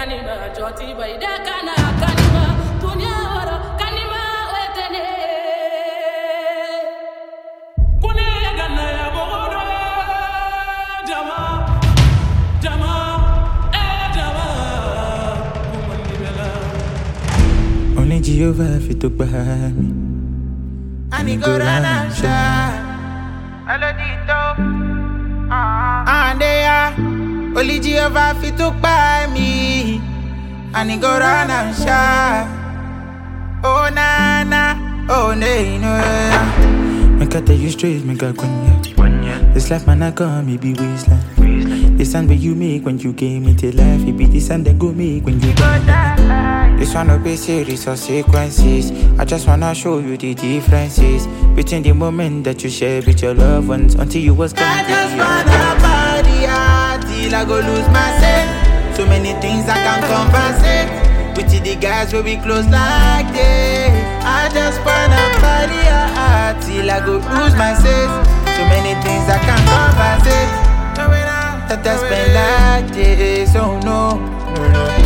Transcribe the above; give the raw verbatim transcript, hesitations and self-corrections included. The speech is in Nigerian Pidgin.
kanima joti baida kana kanima dunya wara kanima wetene kune ganna ya bodo jama jama eh jama kumandibela only Jehovah fit to behind me and he go run and shine. Elodito, ah, and they are only Jehovah fit to buy me, and he go run and shine. Oh na na, oh nay no. Make I tell you straight, make I quenya. This life man I come, it be wasteland. This sound where you make when you gave me to life, it be this sound that go make when you go die. This one no be series or sequences. I just wanna show you the differences between the moment that you share with your loved ones until you was I just wanna party hard till I go lose myself. So many things I can compensate. With the guys where we close like this. I just wanna party hard till I go lose myself. So many things I can compensate. That I spend like this, oh no, no, no.